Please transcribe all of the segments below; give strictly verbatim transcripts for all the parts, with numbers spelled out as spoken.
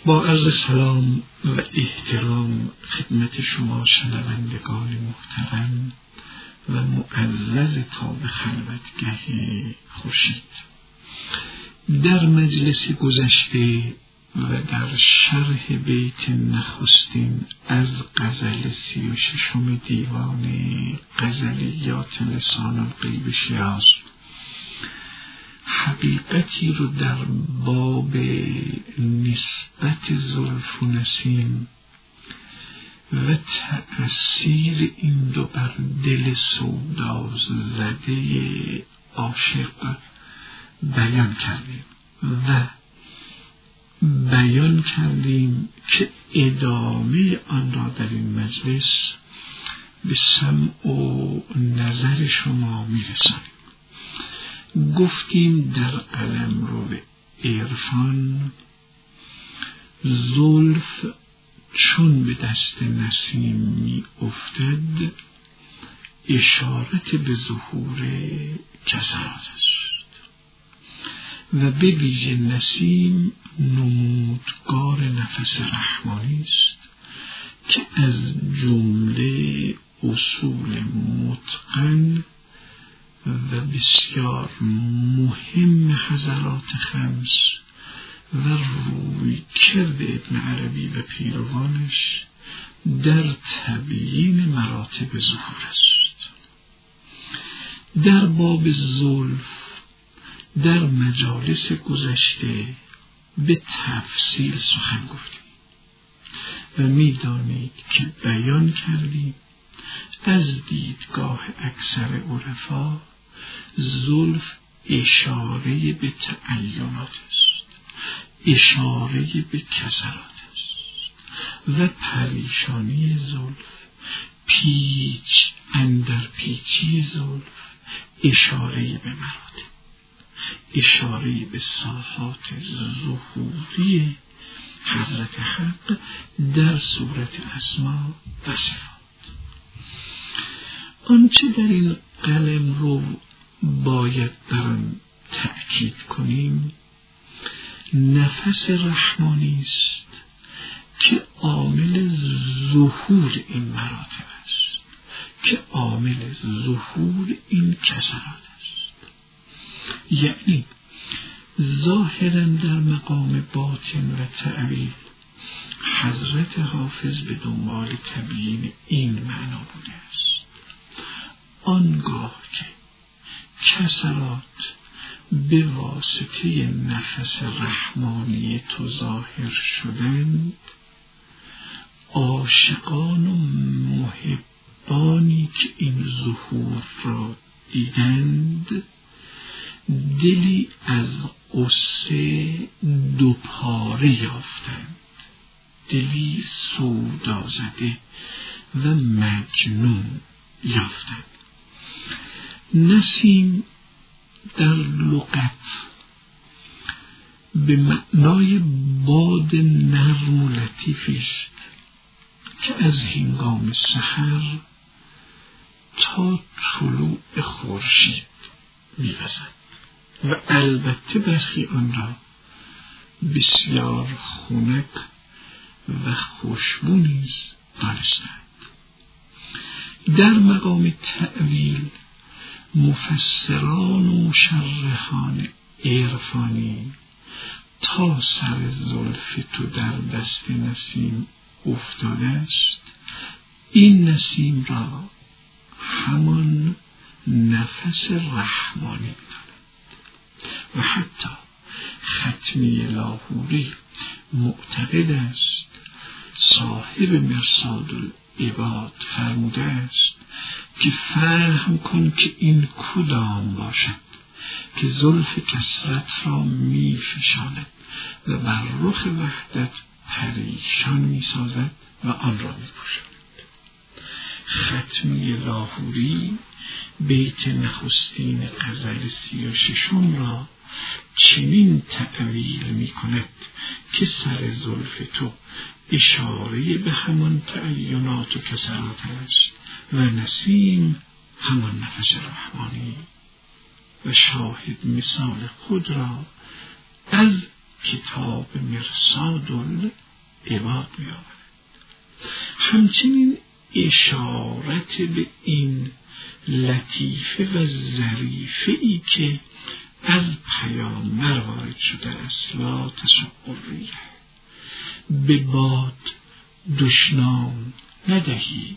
با عرض سلام و احترام خدمت شما شنوندگان محترم و معزز تا به خلوتگه خورشید، در مجلس گذشته و در شرح بیت نخستین از غزل سی و ششم دیوان غزلیات لسان الغیب شیراز حقیقتی رو در باب نسبت زلف و نسیم و تأثیر این دو بر دل سوداز زده عاشق بیان کردیم و بیان کردیم که ادامه آن را در این مجلس به سمع و نظر شما میرسانیم. گفتیم در قلمرو عرفان زلف چون به دست نسیم می افتد اشارت به ظهور کسرات است و به ویژه نسیم نمودگار نفس رحمانی است که از جمله اصول متقن و بسیار مهم حضرات خمس و روی کرد ابن عربی و پیروانش در تبیین مراتب ظهور است. در باب زلف در مجالس گذشته به تفصیل سخن گفتیم و می‌دانید که بیان کردیم از دیدگاه اکثر عرفا زلف اشاره به تعینات است، اشاره به کسرات است و پریشانی زلف، پیچ اندر پیچی زلف اشاره به مراتب، اشاره به صفات ظهوری حضرت حق در صورت اسما و صفات. آنچه در این قلم رو باید بر آن تأکید کنیم نفس رحمانی است که عامل ظهور این مراتب است، که عامل ظهور این کسرات است. یعنی ظاهرا در مقام باطن و تعویل حضرت حافظ به دنبال تبیین این معنا بوده است. آنگاه که کسرات به واسطه نفس رحمانی تو ظاهر شدند، عاشقان و محبانی که این ظهور را دیدند دلی از غصه دوپاره یافتند، دلی سودازده و مجنون یافتند. نسیم در لغت به معنای باد نرم و لطیفی است که از هنگام سحر تا طلوع خورشید می‌وزد و البته برخی آن را بسیار خنک و خوشبو نیز دانستند. در مقام تأویل مفسران و مشرحان عرفانی تا سر زلف تو در دست نسیم افتاده است این نسیم را همان نفس رحمانی می‌دانند و حتی ختمی لاهوری معتقد است، صاحب مرصاد العباد فرموده است که فهم کن که این کدام باشد که زلف کثرت را می فشاند و بر رخ وحدت پریشان می سازد و آن را می پوشاند. ختمی لاهوری بیت نخستین غزل سی و ششم را چنین تأویل می کند که سر زلف تو اشاره به همان تعینات و کسرات است و نسیم همان نفس رحمانی و شاهد مثال خود را از کتاب مرصاد العباد می آورد. همچنین اشارت به این لطیفه و ظریفه ای که از پیامبر وارد شده است، لا تسقوا الریح، به باد دشنام ندهید،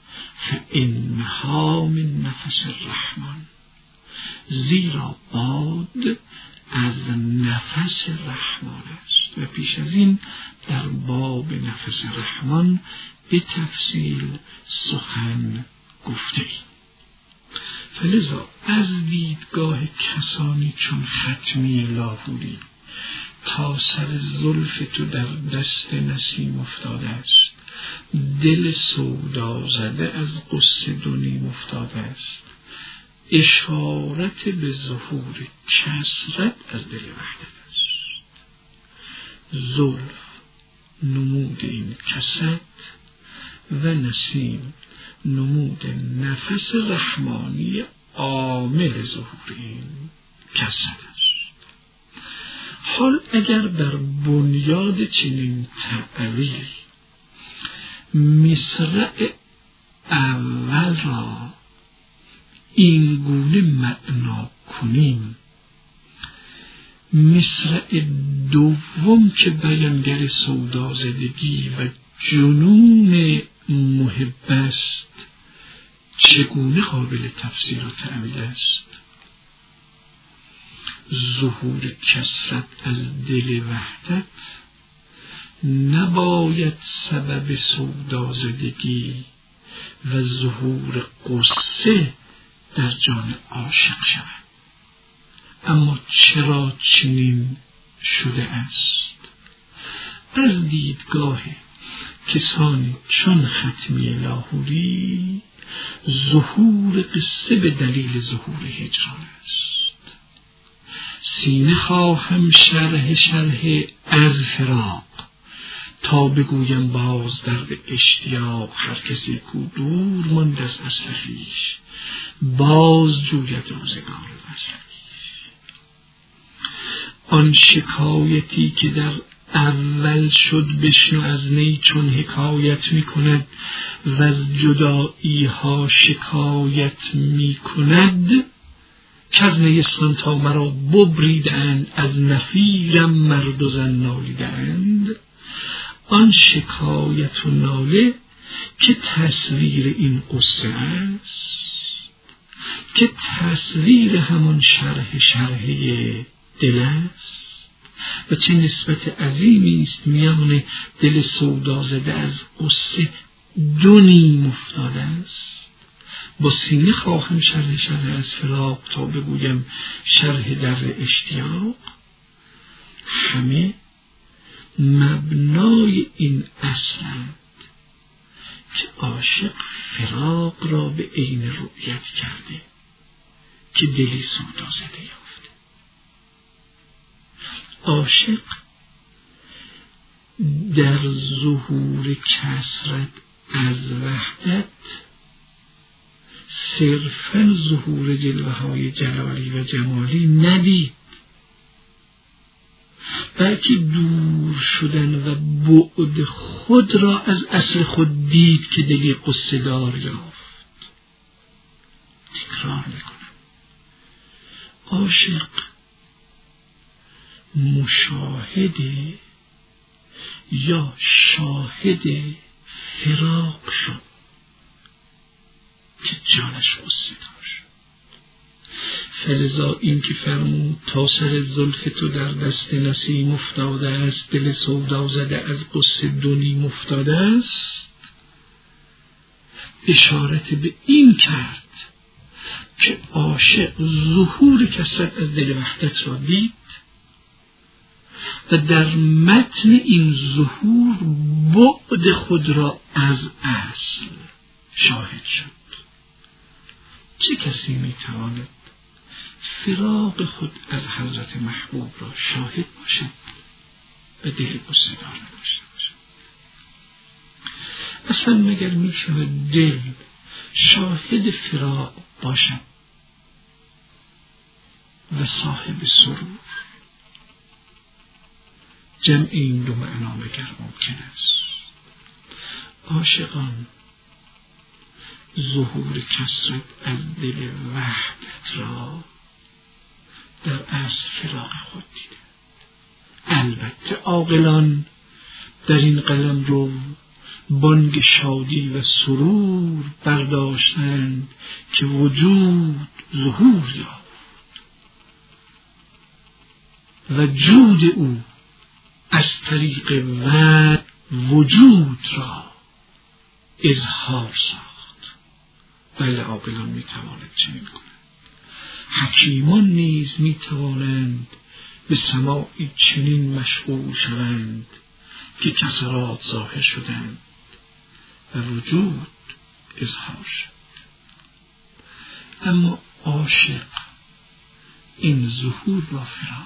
فانها من نفس الرحمن، زیرا باد از نفس رحمان است. و پیش از این در باب نفس رحمان به تفصیل سخن گفته ایم. فلذا از دیدگاه کسانی چون ختمی لاهوری تا سر زلف تو در دست نسیم افتاده است، دل سودا زده از غصه دو نیم افتاده است، اشارت به ظهور کثرت از دل وحدت است. زلف نمود این کثرت و نسیم نمود نفس رحمانی عامل ظهور این کثرت است. حال اگر بر بنیاد چنین تعبیری مصرع اول را این گونه معنا کنیم، مصرع دوم که بیانگر سودازدگی و جنون محب است چگونه قابل تفسیر و تعبیر است؟ ظهور کثرت از دل وحدت نباید سبب سودازدگی و ظهور غصه در جان عاشق شود. اما چرا چنین شده است؟ از دیدگاه کسانی چون ختمی لاهوری ظهور قصه به دلیل ظهور هجران است. سینه خواهم شرح شرح از فراق، تا بگویم باز درد اشتیاق. هر کسی کو دور ماند از اصل خویش، باز جوید روزگار وصل. آن شکایتی که در اول شد بشنو از نی چون حکایت می کند و از جدایی ها شکایت می کند، که از نیستان تا مرا ببریدند، از نفیرم مرد و زن نالیدند. آن شکایت و ناله که تصویر این قصه است، که تصویر همان شرح شرحه دل است، و چه نسبت عظیمی است میان دل سودا زده از قصه دو نیم افتاده است. با سینه خواهم شرح شرح از فراق، تا بگویم شرح در اشتیاق. همه مبنای این اصلند که عاشق فراق را به عین رؤیت کرده که دلی سودا زده یافته. عاشق در ظهور کثرت از وحدت صرفاً ظهور جلوه های جلالی و جمالی ندید، بلکه دور شدن و بعد خود را از اصل خود دید که دلی قصه دار یافت. تکرار میکنم، عاشق مشاهد یا شاهد فراق شد که جانش قصه دار شد. فلذا این که فرمود تا سر زلف تو در دست نسیم افتاده است، دل سودا زده از قصه دو نیم افتاده است، اشارت به این کرد که عاشق ظهور کثرت از دل وحدت را دید و در متن این ظهور بعد خود را از اصل شاهد شد. چه کسی میتواند فراق خود از حضرت محبوب را شاهد باشد و دل قصه دار داشته باشد؟ اصلا مگر میشود دل شاهد فراق باشد و صاحب سرور؟ جمع این دو معنا مگر ممکن است؟ عاشقان ظهور کثرت از دل وحدت را در اصل فراق خود دیده. البته عاقلان در این قلمرو بانگ شادی و سرور برداشتند که وجود ظهور یافت و جود او از طریق و وجود را اظهار ساخت. بله، عاقلان می توانند چنین کنند. حکیمان نیز می توانند به سماعی چنین مشغول شوند که کثرات ظاهر شدند و وجود اظهار شد. اما عاشق این ظهور را فراق.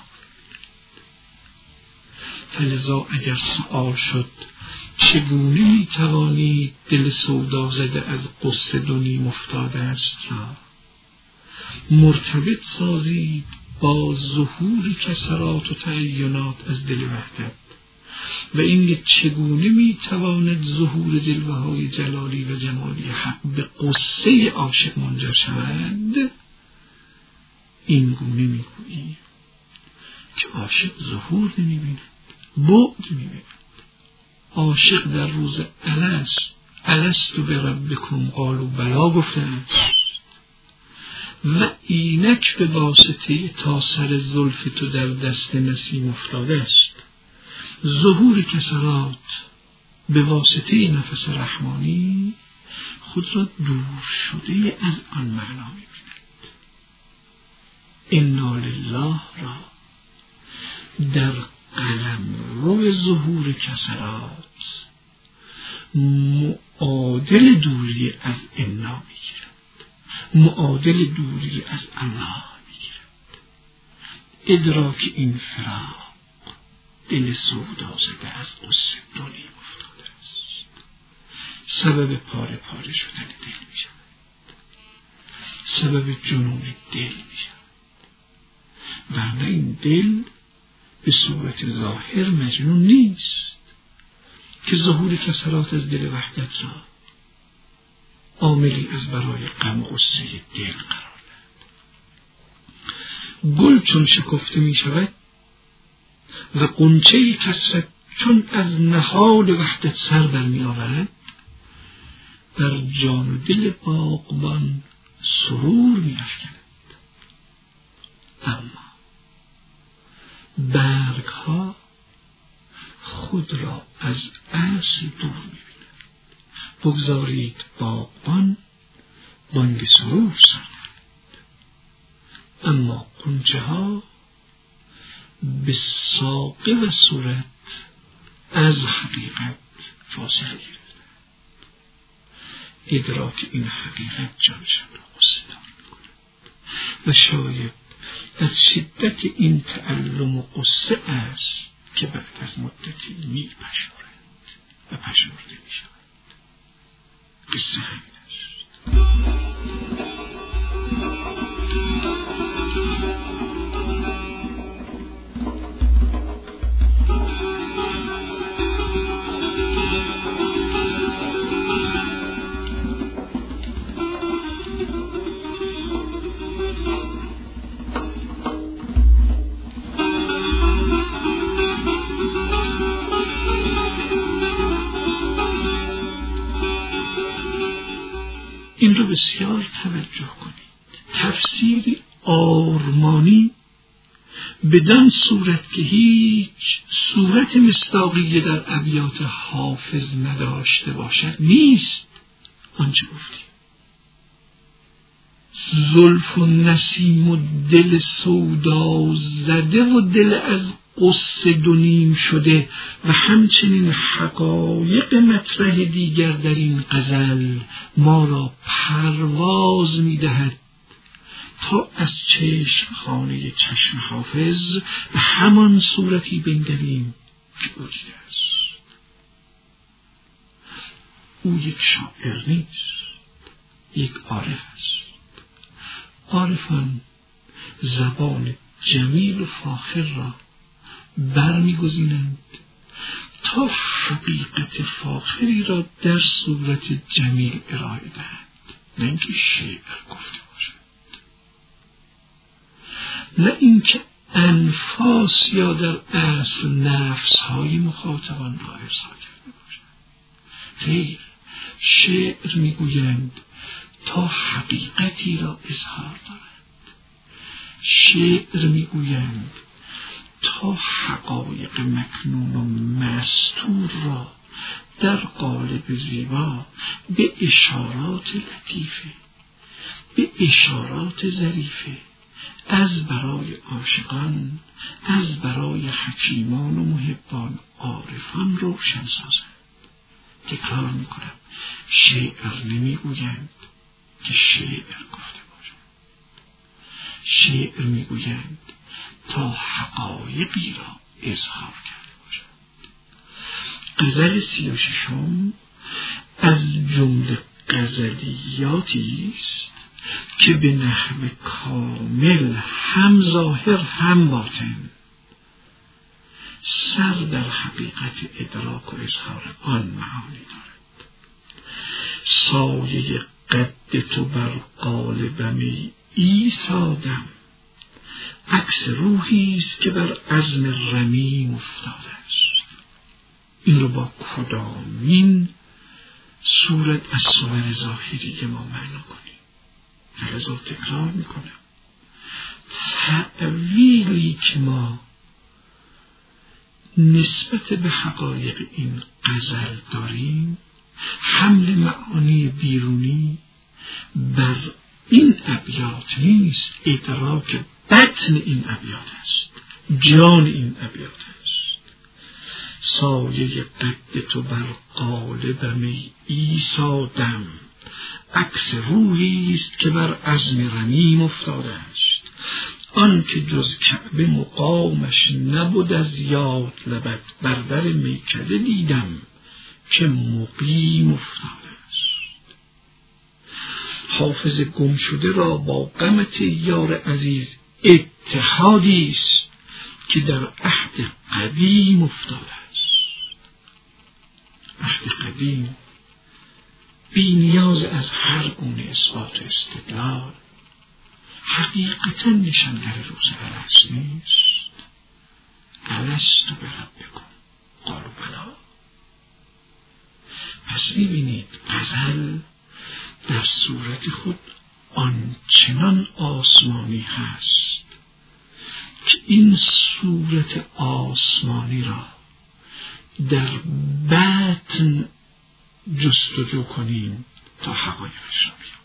فلذا اگر سؤال شد چگونه می توانید دل سودا زده از قصه دو نیم افتاده است را مرتبط سازید با ظهور کثرات و تعینات از دل وحدت و اینکه چگونه می تواند ظهور جلوه‌های جلالی و جمالی حق به قصه عاشق منجر شود، این گونه می گویی که عاشق ظهور نمی بیند، بعد می بیند. عاشق در روز الست الست به ربکم قالوا بلا گفته است و اینک به واسطه تا سر زلف تو در دست نسیم افتاده است. ظهور کثرات به واسطه نفس رحمانی خود را دور شده از آن معنا می‌بیند. انا لله را در قلمرو ظهور کثرات معادل دوری از انا می‌گیرد، معادل دوری از الله می‌گیرد. ادراک این فراق دل سودا زده از قصه دو نیم افتاده است، سبب پاره پاره شدن دل می شود، سبب جنون دل می شود. ورنه این دل به صورت ظاهر مجنون نیست که ظهور کثرات از دل وحدت را عاملی از برای غم غصه دل قرار دهد. گل چون شکفته می شود و غنچه کثرت چون از نهاد وحدت سر در می آورد، در جان و دل باغبان سرور می افکند. اما برگ ها خود را از اصل دور می بینند. بگذارید باغبان بانگ سرور سازد، اما غنچه ها به ساقه و صورت از حقیقت فاصله گرفت. ادراک این حقیقت جانشان را قصه‌دار می‌کند و شاید از شدت این تعلم و قصه است که بعد از مدتی می‌پژمرد و پژمرده می‌شود. قصه همین است. این رو بسیار توجه کنید. تفسیری آرمانی بدان صورت که هیچ صورت مصداقی در ابیات حافظ نداشته باشد نیست. آنچه گفتیم زلف و نسیم و دل سودا زده و دل از قصه دو نیم شده و همچنین حقایق مطرح دیگر در این غزل ما را پرواز می دهد تا از چشم خانه چشم حافظ به همان صورتی بنگریم که او دیده است. او یک شاعر نیست، یک عارف است. عارفان زبان جمیل و فاخر را برمیگزینند تا حقیقت فاخری را در صورت جمیل ارائه دهند، نه اینکه شعر گفته باشند، نه اینکه انفاس یا در اصل نفس های مخاطبان را ارضا کرده باشند. خیر، شعر میگویند تا حقیقتی را اظهار دارند، شعر میگویند تا حقایق مکنون و مستور را در قالب زیبا به اشارات لطیفه، به اشارات ظریفه از برای عاشقان، از برای حکیمان و محبان، عارفان روشن سازند. تکرار میکنم، شعر نمیگویند که شعر گفته باشند، شعر میگویند تا حقایقی را اظهار کرده باشند. غزل سی و ششم از جمله غزلیاتی است که به نحو کامل هم ظاهر هم باطن سر در حقیقت ادراک و اظهار آن معانی دارد. سایه قد تو بر قالبم ایسادم، عکس روحی است که بر عزم رمیم افتاده است. این رو با کدامین صورت از صور ظاهری ما معنا کنیم؟ لذا تکرار میکنم، تأویلی که ما نسبت به حقایق این غزل داریم، حمل معانی بیرونی بر این ابیات نیست، ادراک بطن این ابیات است، جان این ابیات است. سایه قد تو بر قالبم ایسادم، عکس روحی است که بر عزم رمیم افتاده است. آن که جز کعبه مقامش نبود از یاد لبد، بر در میکده دیدم که مقیم افتاده است. حافظ گم شده را با غمت یار عزیز اتحادی است که در عهد قدیم افتاده است. عهد قدیم بی نیاز از هر گونه اثبات و استدلال حقیقتا نشانگر روز الست نیست. الست بربکم قالوا بلی. پس می‌بینید غزل در صورت خود آنچنان آسمانی هست که این صورت آسمانی را در بطن جستجو کنیم تا حقایقش را بیابیم.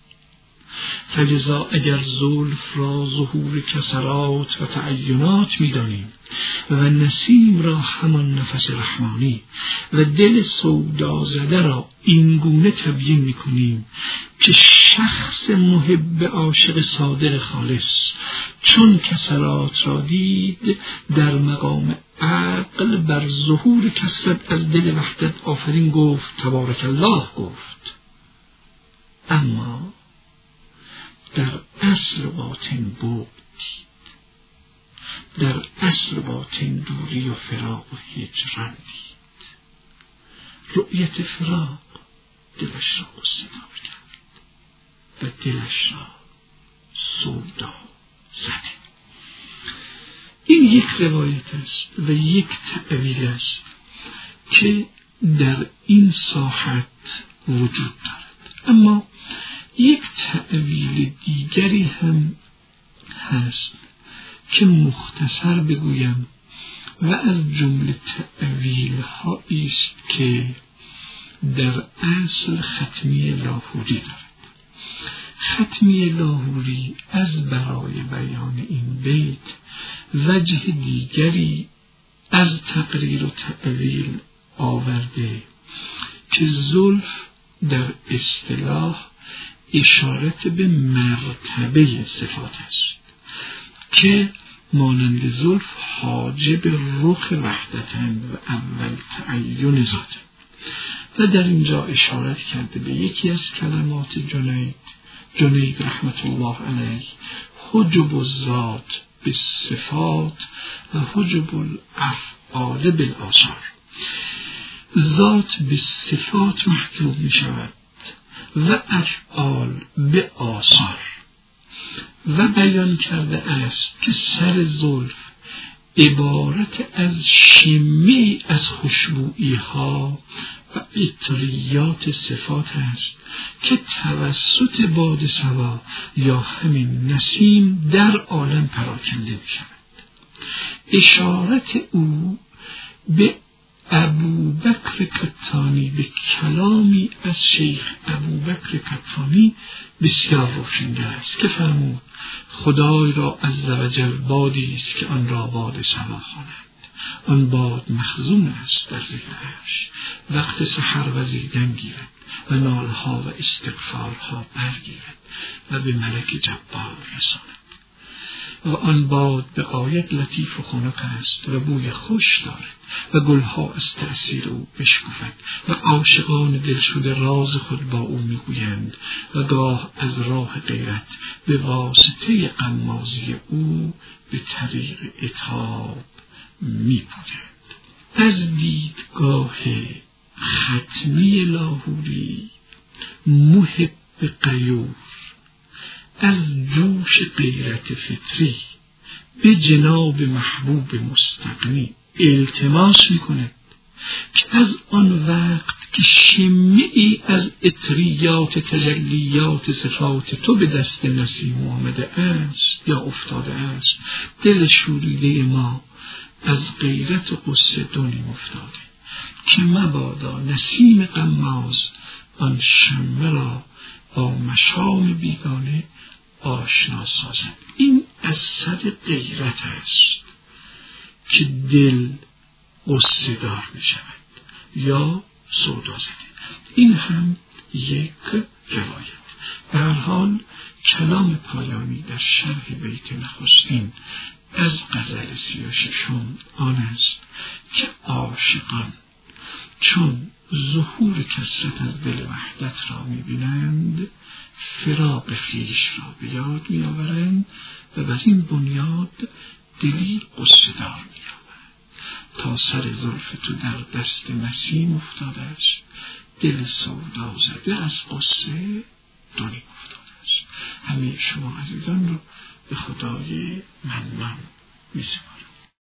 فلذا اگر زلف را ظهور کسرات و تعینات می‌دانیم و نسیم را همان نفس رحمانی و دل سودا زده را اینگونه تبیین می‌کنیم که شخص محب عاشق صادق خالص چون کسرات را دید، در مقام عقل بر ظهور کسرت از دل وحدت آفرین گفت، تبارک الله گفت، اما در اصل باطن بود، در اصل باطن دوری و فراق و هجران دید. رؤیت فراق دلش را گستدار کرد و دلش را سودا زده. این یک روایت است و یک تأویل است که در این ساحت وجود دارد. اما یک تأویل دیگری هم هست که مختصر بگویم و از جمله تأویل هایی است که در اصل ختمی لاهوری دارد. ختمی لاهوری از برای بیان این بیت وجه دیگری از تقریر و تأویل آورده که زلف در اصطلاح اشارت به مرتبه صفات است که مانند زلف حاجب رخ وحدتند و اول تعین ذاتند. و در اینجا اشارت کرده به یکی از کلمات جنید جنید رحمت الله علیه، حجب الذات بالصفات و حجب الافعال بالآثار. ذات به صفات محجوب می شود و افعال به آثار. و بیان کرده است که سر زلف عبارت از شمی از خوشبویی ها و عطریات صفات است که توسط باد صبا یا همین نسیم در عالم پراکنده می شود. اشارت او به ابوبکر کتانی به کلامی از شیخ ابوبکر کتانی بسیار روشنگر است که فرمود خدای را عزوجل بادی است که آن را باد صبا خوانند. آن باد مخزون است در زیر عرش، وقت سحر وزیدن گیرد و نالها و استغفارها برگیرد و به ملک جبار رساند. و آن باد به غایت لطیف و خنک است و بوی خوش دارد و گلها از تأثیر او بشکفد و عاشقان دلشده راز خود با او میگویند و گاه از راه غیرت به واسطه غمازی او به طریق عتاب میپویند. از دیدگاه ختمی لاهوری محب غیور از جوش غیرت فطری به جناب محبوب مستغنی التماس میکند که از آن وقت که شمعی از عطریات تجلیات صفات تو به دست نسیم آمده است یا افتاده است، دل شوریده ما از غیرت و غصه دونیم افتاده که مبادا نسیم غماز آن شمع را با مشام بیگانه آشنا سازد. این از سر غیرت است که دل غصه دار می شود یا سودا زده. این هم یک روایت. به هر حال کلام پایانی در شرح بیت نخستین از غزل سی و ششم آن است که عاشقان چون ظهور کثرت از دل وحدت را می‌بینند فراق خویش را به یاد می‌آورند و بر این بنیاد دلی غصه دار می‌یابند. تا سر زلف تو در دست نسیم افتاده است، دل سودا زده از غصه دونی افتاده است. همه شما عزیزان رو به خدای منان می‌سپارم.